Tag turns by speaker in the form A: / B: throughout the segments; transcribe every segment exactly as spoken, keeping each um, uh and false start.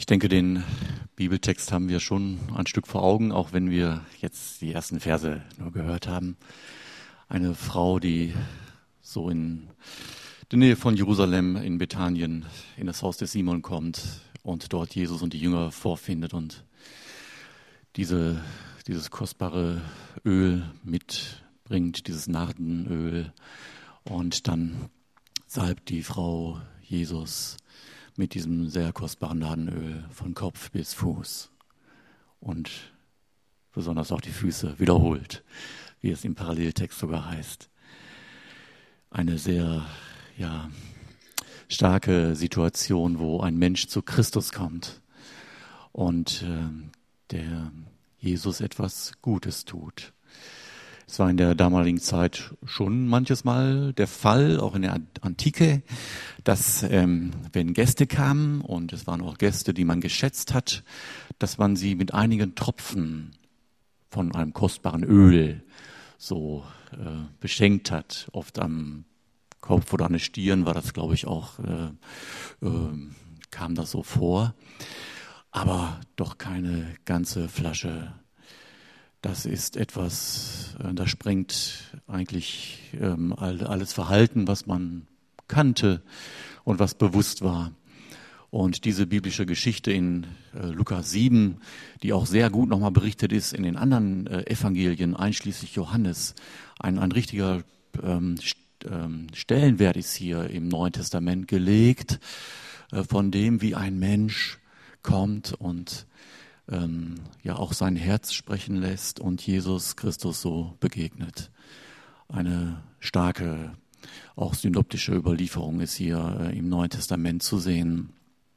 A: Ich denke, den Bibeltext haben wir schon ein Stück vor Augen, auch wenn wir jetzt die ersten Verse nur gehört haben. Eine Frau, die so in der Nähe von Jerusalem in Bethanien in das Haus des Simon kommt und dort Jesus und die Jünger vorfindet und diese, dieses kostbare Öl mitbringt, dieses Nardenöl, und dann salbt die Frau Jesus mit diesem sehr kostbaren Nardenöl von Kopf bis Fuß und besonders auch die Füße wiederholt, wie es im Paralleltext sogar heißt. Eine sehr ja, starke Situation, wo ein Mensch zu Christus kommt und äh, der Jesus etwas Gutes tut. Es war in der damaligen Zeit schon manches Mal der Fall, auch in der Antike, dass ähm, wenn Gäste kamen, und es waren auch Gäste, die man geschätzt hat, dass man sie mit einigen Tropfen von einem kostbaren Öl so äh, beschenkt hat. Oft am Kopf oder an den Stirn war das, glaube ich, auch, äh, äh, kam das so vor. Aber doch keine ganze Flasche. Das ist etwas, das sprengt eigentlich ähm, alles Verhalten, was man kannte und was bewusst war. Und diese biblische Geschichte in äh, Lukas sieben, die auch sehr gut nochmal berichtet ist in den anderen äh, Evangelien, einschließlich Johannes, ein, ein richtiger ähm, st- ähm, Stellenwert ist hier im Neuen Testament gelegt, äh, von dem, wie ein Mensch kommt und ähm, ja auch sein Herz sprechen lässt und Jesus Christus so begegnet. Eine starke, auch synoptische Überlieferung ist hier äh, im Neuen Testament zu sehen.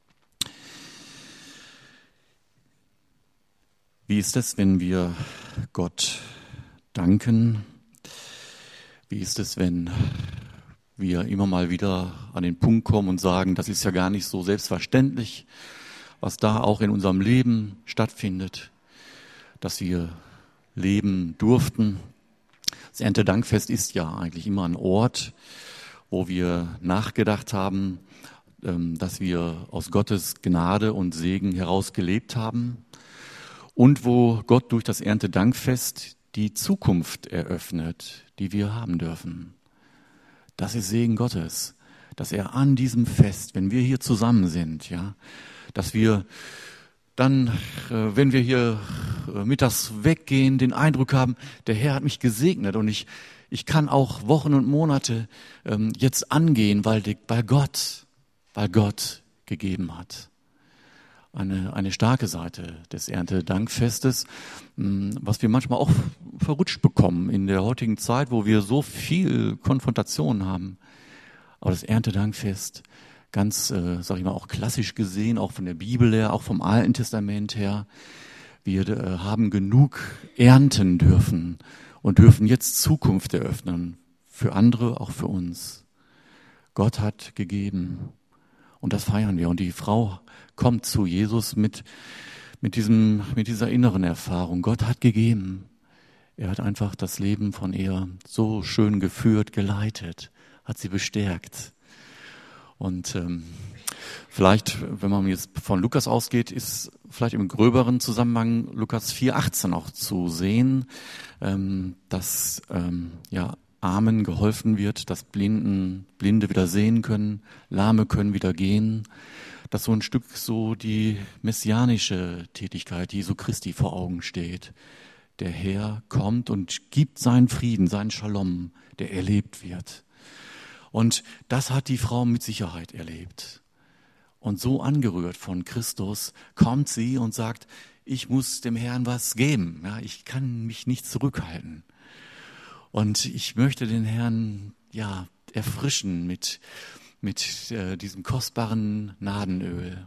A: Wie ist es, wenn wir Gott danken? Wie ist es, wenn wir immer mal wieder an den Punkt kommen und sagen, das ist ja gar nicht so selbstverständlich, was da auch in unserem Leben stattfindet, dass wir leben durften. Das Erntedankfest ist ja eigentlich immer ein Ort, wo wir nachgedacht haben, dass wir aus Gottes Gnade und Segen heraus gelebt haben und wo Gott durch das Erntedankfest die Zukunft eröffnet, die wir haben dürfen. Das ist Segen Gottes, dass er an diesem Fest, wenn wir hier zusammen sind, ja, dass wir dann, äh, wenn wir hier äh, mittags weggehen, den Eindruck haben, der Herr hat mich gesegnet und ich ich kann auch Wochen und Monate ähm, jetzt angehen, weil, die, weil Gott, weil Gott gegeben hat. Eine eine starke Seite des Erntedankfestes, mh, was wir manchmal auch verrutscht bekommen in der heutigen Zeit, wo wir so viel Konfrontation haben. Aber das Erntedankfest, ganz, äh, sag ich mal, auch klassisch gesehen, auch von der Bibel her, auch vom Alten Testament her. Wir äh, haben genug ernten dürfen und dürfen jetzt Zukunft eröffnen. Für andere, auch für uns. Gott hat gegeben. Und das feiern wir. Und die Frau kommt zu Jesus mit, mit diesem, mit dieser inneren Erfahrung. Gott hat gegeben. Er hat einfach das Leben von ihr so schön geführt, geleitet, hat sie bestärkt. Und ähm, vielleicht, wenn man jetzt von Lukas ausgeht, ist vielleicht im gröberen Zusammenhang Lukas vier achtzehn auch zu sehen, ähm, dass ähm, ja Armen geholfen wird, dass Blinden, Blinde wieder sehen können, Lahme können wieder gehen, dass so ein Stück so die messianische Tätigkeit Jesu Christi vor Augen steht. Der Herr kommt und gibt seinen Frieden, seinen Shalom, der erlebt wird. Und das hat die Frau mit Sicherheit erlebt. Und so angerührt von Christus kommt sie und sagt, ich muss dem Herrn was geben. Ja, ich kann mich nicht zurückhalten. Und ich möchte den Herrn ja erfrischen mit, mit äh, diesem kostbaren Nardenöl.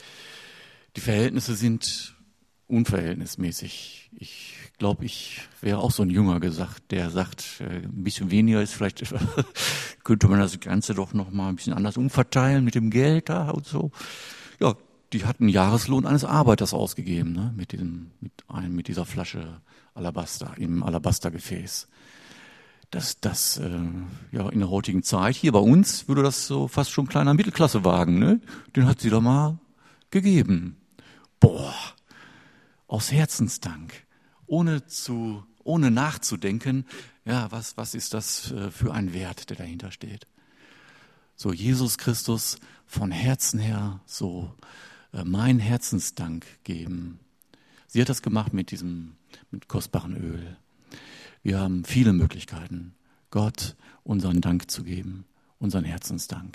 A: Die Verhältnisse sind unverhältnismäßig. Ich glaube, ich wäre auch so ein Jünger gesagt, der sagt, äh, ein bisschen weniger ist vielleicht, könnte man das Ganze doch noch mal ein bisschen anders umverteilen mit dem Geld da und so. Ja, die hatten Jahreslohn eines Arbeiters ausgegeben, ne, mit diesem, mit einem, mit dieser Flasche Alabaster, im Alabastergefäß. Das, das, äh, ja, in der heutigen Zeit, hier bei uns, würde das so fast schon ein kleiner Mittelklassewagen, ne, den hat sie da mal gegeben. boah, aus Herzensdank, ohne zu, ohne nachzudenken, ja, was, was ist das für ein Wert, der dahinter steht. So Jesus Christus von Herzen her so äh, mein Herzensdank geben. Sie hat das gemacht mit diesem, mit kostbaren Öl. Wir haben viele Möglichkeiten, Gott unseren Dank zu geben, unseren Herzensdank.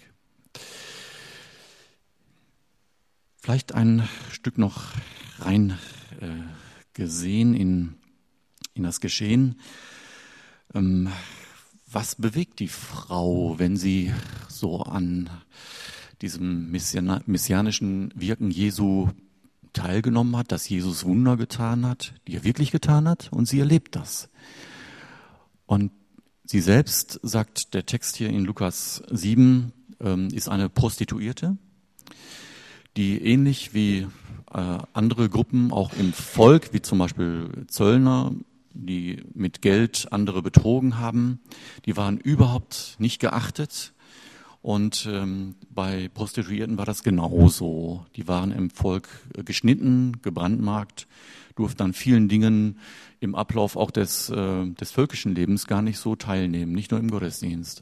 A: Vielleicht ein Stück noch rein äh, gesehen in, in das Geschehen. Ähm, was bewegt die Frau, wenn sie so an diesem messianischen Wirken Jesu teilgenommen hat, dass Jesus Wunder getan hat, die er wirklich getan hat, und sie erlebt das. Und sie selbst, sagt der Text hier in Lukas sieben, ähm, ist eine Prostituierte, die ähnlich wie äh, andere Gruppen auch im Volk, wie zum Beispiel Zöllner, die mit Geld andere betrogen haben, die waren überhaupt nicht geachtet. Und ähm, bei Prostituierten war das genauso. Die waren im Volk geschnitten, gebrandmarkt, durften an vielen Dingen im Ablauf auch des, äh, des völkischen Lebens gar nicht so teilnehmen, nicht nur im Gottesdienst.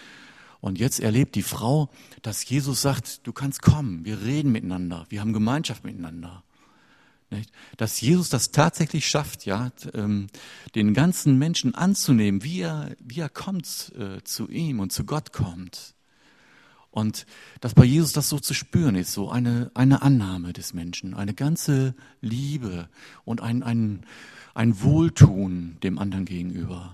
A: Und jetzt erlebt die Frau, dass Jesus sagt, du kannst kommen, wir reden miteinander, wir haben Gemeinschaft miteinander. Nicht? Dass Jesus das tatsächlich schafft, ja, ähm, den ganzen Menschen anzunehmen, wie er, wie er kommt äh, zu ihm und zu Gott kommt. Und dass bei Jesus das so zu spüren ist, so eine, eine Annahme des Menschen, eine ganze Liebe und ein, ein, ein Wohltun dem anderen gegenüber.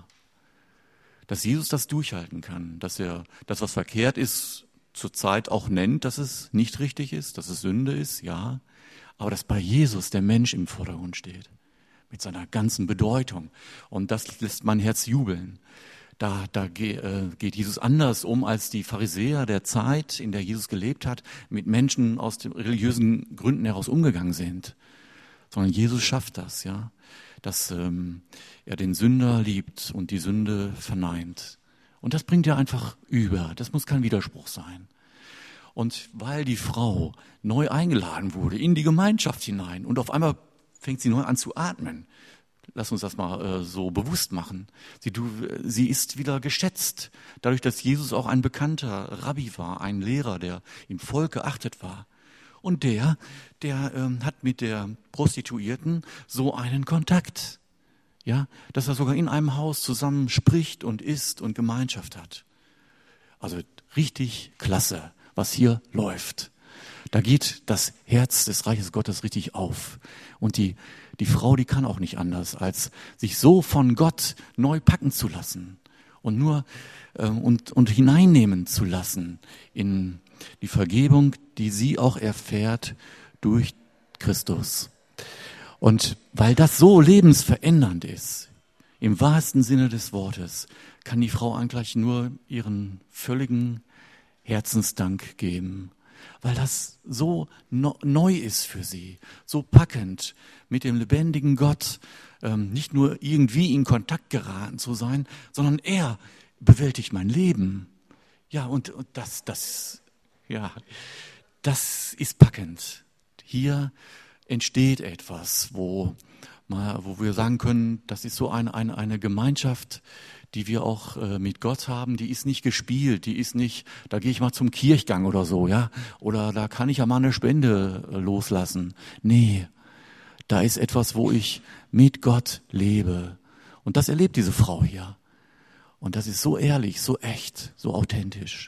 A: Dass Jesus das durchhalten kann, dass er das, was verkehrt ist, zur Zeit auch nennt, dass es nicht richtig ist, dass es Sünde ist, ja. Aber dass bei Jesus der Mensch im Vordergrund steht, mit seiner ganzen Bedeutung. Und das lässt mein Herz jubeln. Da, da geht Jesus anders um als die Pharisäer der Zeit, in der Jesus gelebt hat, mit Menschen aus den religiösen Gründen heraus umgegangen sind. Sondern Jesus schafft das, ja, dass ähm, er den Sünder liebt und die Sünde verneint. Und das bringt er einfach über. Das muss kein Widerspruch sein. Und weil die Frau neu eingeladen wurde in die Gemeinschaft hinein und auf einmal fängt sie neu an zu atmen. Lass uns das mal äh, so bewusst machen. Sie, du, sie ist wieder geschätzt, dadurch, dass Jesus auch ein bekannter Rabbi war, ein Lehrer, der im Volk geachtet war. Und der, der ähm, hat mit der Prostituierten so einen Kontakt, ja, dass er sogar in einem Haus zusammen spricht und isst und Gemeinschaft hat. Also richtig klasse, was hier läuft. Da geht das Herz des Reiches Gottes richtig auf. Und die, die Frau, die kann auch nicht anders, als sich so von Gott neu packen zu lassen und nur äh, und, und hineinnehmen zu lassen in die Vergebung, die sie auch erfährt durch Christus. Und weil das so lebensverändernd ist, im wahrsten Sinne des Wortes, kann die Frau eigentlich nur ihren völligen Herzensdank geben, weil das so no, neu ist für sie, so packend, mit dem lebendigen Gott ähm, nicht nur irgendwie in Kontakt geraten zu sein, sondern er bewältigt mein Leben. Ja, und, und das, das, ja, das ist packend. Hier entsteht etwas, wo, mal, wo wir sagen können, das ist so eine, eine, eine Gemeinschaft, die wir auch äh, mit Gott haben, die ist nicht gespielt, die ist nicht, da gehe ich mal zum Kirchgang oder so, ja, oder da kann ich ja mal eine Spende äh, loslassen. Nee, da ist etwas, wo ich mit Gott lebe. Und das erlebt diese Frau hier. Und das ist so ehrlich, so echt, so authentisch.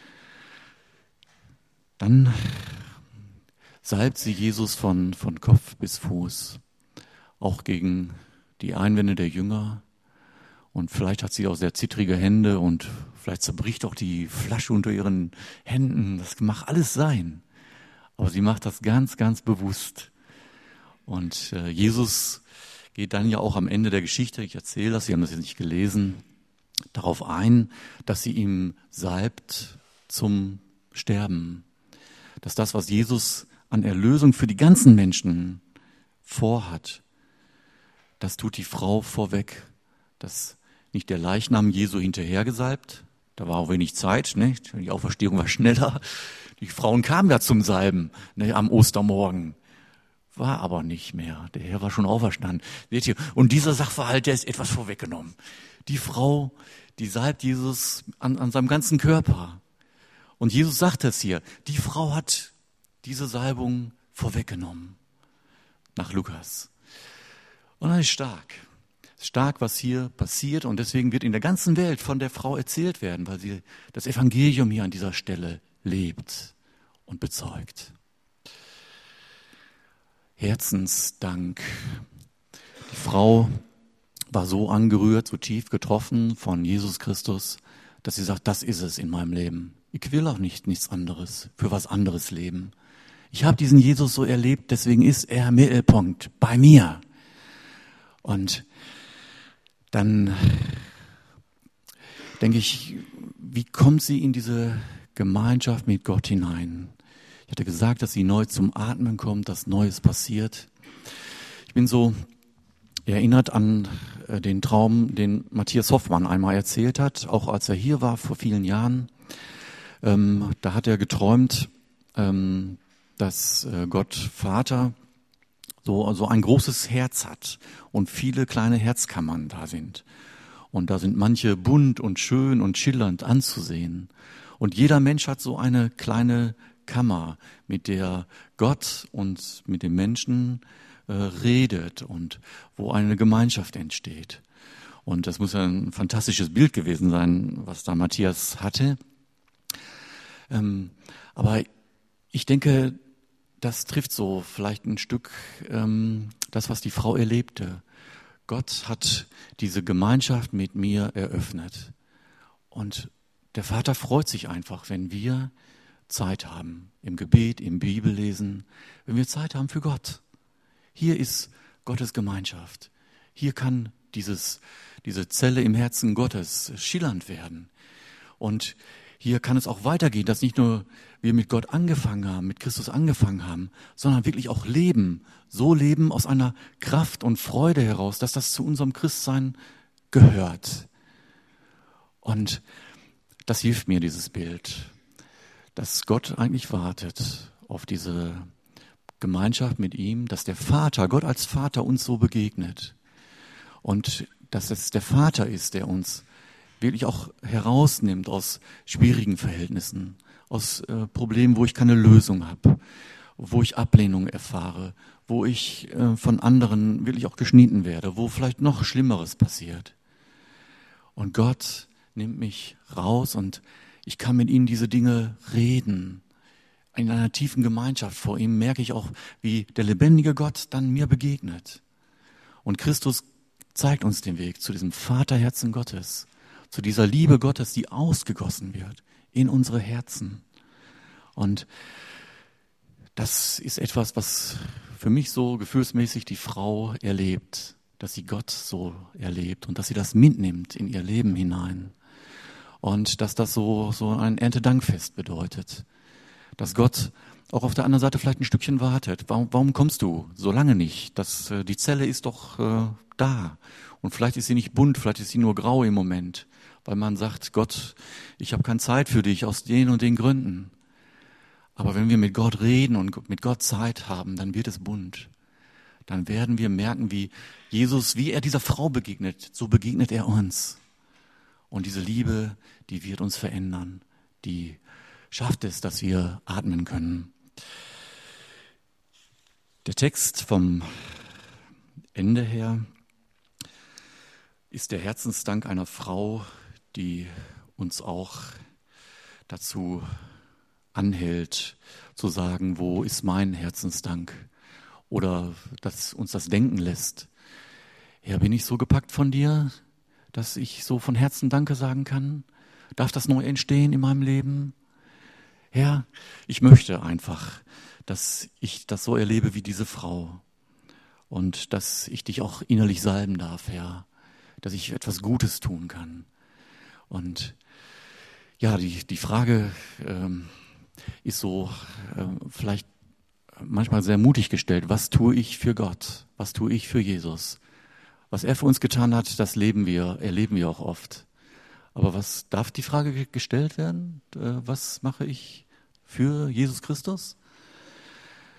A: Dann salbt sie Jesus von, von Kopf bis Fuß, auch gegen die Einwände der Jünger. Und vielleicht hat sie auch sehr zittrige Hände und vielleicht zerbricht auch die Flasche unter ihren Händen. Das mag alles sein. Aber sie macht das ganz, ganz bewusst. Und äh, Jesus geht dann ja auch am Ende der Geschichte, ich erzähle das, Sie haben das jetzt nicht gelesen, darauf ein, dass sie ihm salbt zum Sterben. Dass das, was Jesus an Erlösung für die ganzen Menschen vorhat, das tut die Frau vorweg. Das nicht der Leichnam Jesu hinterhergesalbt, da war auch wenig Zeit, ne? Die Auferstehung war schneller. Die Frauen kamen ja zum Salben, ne, am Ostermorgen. war aber nicht mehr. Der Herr war schon auferstanden. Seht ihr? Und dieser Sachverhalt, der ist etwas vorweggenommen. Die Frau, die salbt Jesus an, an seinem ganzen Körper. Und Jesus sagt es hier, die Frau hat diese Salbung vorweggenommen. Nach Lukas. Und das ist stark. Stark, was hier passiert. Und deswegen wird in der ganzen Welt von der Frau erzählt werden, weil sie das Evangelium hier an dieser Stelle lebt und bezeugt. Herzensdank. Die Frau war so angerührt, so tief getroffen von Jesus Christus, dass sie sagt, das ist es in meinem Leben. Ich will auch nicht nichts anderes, für was anderes leben. Ich habe diesen Jesus so erlebt, deswegen ist er Mittelpunkt bei mir. Und dann denke ich, wie kommt sie in diese Gemeinschaft mit Gott hinein? Ich hatte gesagt, dass sie neu zum Atmen kommt, dass Neues passiert. Ich bin so erinnert an den Traum, den Matthias Hoffmann einmal erzählt hat, auch als er hier war vor vielen Jahren. Ähm, da hat er geträumt, ähm, dass äh, Gott Vater so, so ein großes Herz hat und viele kleine Herzkammern da sind. Und da sind manche bunt und schön und schillernd anzusehen. Und jeder Mensch hat so eine kleine Kammer, mit der Gott und mit dem Menschen äh, redet und wo eine Gemeinschaft entsteht. Und das muss ein fantastisches Bild gewesen sein, was da Matthias hatte. Ähm, aber ich denke, das trifft so vielleicht ein Stück ähm, das, was die Frau erlebte. Gott hat diese Gemeinschaft mit mir eröffnet. Und der Vater freut sich einfach, wenn wir Zeit haben, im Gebet, im Bibellesen, wenn wir Zeit haben für Gott. Hier ist Gottes Gemeinschaft. Hier kann dieses, diese Zelle im Herzen Gottes schillernd werden. Und hier kann es auch weitergehen, dass nicht nur wir mit Gott angefangen haben, mit Christus angefangen haben, sondern wirklich auch leben. So leben aus einer Kraft und Freude heraus, dass das zu unserem Christsein gehört. Und das hilft mir, dieses Bild, dass Gott eigentlich wartet auf diese Gemeinschaft mit ihm, dass der Vater, Gott als Vater uns so begegnet. Und dass es der Vater ist, der uns wirklich auch herausnimmt aus schwierigen Verhältnissen, aus äh, Problemen, wo ich keine Lösung habe, wo ich Ablehnung erfahre, wo ich äh, von anderen wirklich auch geschnitten werde, wo vielleicht noch Schlimmeres passiert. Und Gott nimmt mich raus und ich kann mit ihm diese Dinge reden. In einer tiefen Gemeinschaft vor ihm merke ich auch, wie der lebendige Gott dann mir begegnet. Und Christus zeigt uns den Weg zu diesem Vaterherzen Gottes, zu dieser Liebe Gottes, die ausgegossen wird in unsere Herzen. Und das ist etwas, was für mich so gefühlsmäßig die Frau erlebt, dass sie Gott so erlebt und dass sie das mitnimmt in ihr Leben hinein. Und dass das so, so ein Erntedankfest bedeutet. Dass Gott auch auf der anderen Seite vielleicht ein Stückchen wartet. Warum, warum kommst du so lange nicht? Das, äh, die Zelle ist doch äh, da. Und vielleicht ist sie nicht bunt, vielleicht ist sie nur grau im Moment. Weil man sagt, Gott, ich habe keine Zeit für dich aus den und den Gründen. Aber wenn wir mit Gott reden und mit Gott Zeit haben, dann wird es bunt. Dann werden wir merken, wie Jesus, wie er dieser Frau begegnet, so begegnet er uns. Und diese Liebe, die wird uns verändern, die schafft es, dass wir atmen können. Der Text vom Ende her ist der Herzensdank einer Frau, die uns auch dazu anhält, zu sagen, wo ist mein Herzensdank? Oder dass uns das denken lässt. Herr, bin ich so gepackt von dir, dass ich so von Herzen Danke sagen kann? Darf das neu entstehen in meinem Leben? Herr, ich möchte einfach, dass ich das so erlebe wie diese Frau und dass ich dich auch innerlich salben darf, Herr, dass ich etwas Gutes tun kann. Und ja, die, die Frage ähm, ist so äh, vielleicht manchmal sehr mutig gestellt. Was tue ich für Gott? Was tue ich für Jesus? Was er für uns getan hat, das leben wir, erleben wir auch oft. Aber was darf die Frage gestellt werden? Was mache ich für Jesus Christus?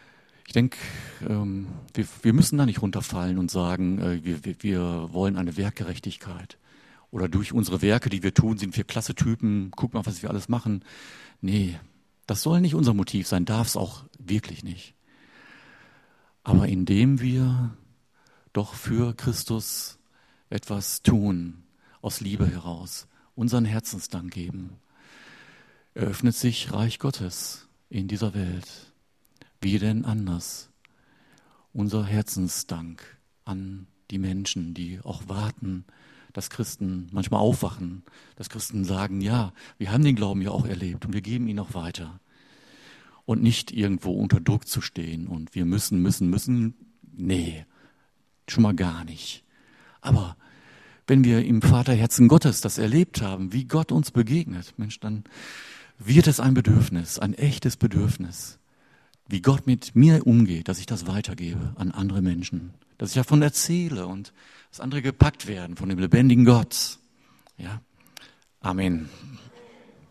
A: Ich denke, ähm, wir, wir müssen da nicht runterfallen und sagen, äh, wir, wir, wir wollen eine Werkgerechtigkeit. Oder durch unsere Werke, die wir tun, sind wir klasse Typen, guck mal, was wir alles machen. Nee, das soll nicht unser Motiv sein, darf es auch wirklich nicht. Aber indem wir doch für Christus etwas tun, aus Liebe heraus, unseren Herzensdank geben, eröffnet sich Reich Gottes in dieser Welt. Wie denn anders? Unser Herzensdank an die Menschen, die auch warten, dass Christen manchmal aufwachen, dass Christen sagen, ja, wir haben den Glauben ja auch erlebt und wir geben ihn auch weiter. Und nicht irgendwo unter Druck zu stehen und wir müssen, müssen, müssen. Nee, schon mal gar nicht. Aber wenn wir im Vaterherzen Gottes das erlebt haben, wie Gott uns begegnet, Mensch, dann wird es ein Bedürfnis, ein echtes Bedürfnis, wie Gott mit mir umgeht, dass ich das weitergebe an andere Menschen, dass ich davon erzähle und dass andere gepackt werden von dem lebendigen Gott. Ja, Amen.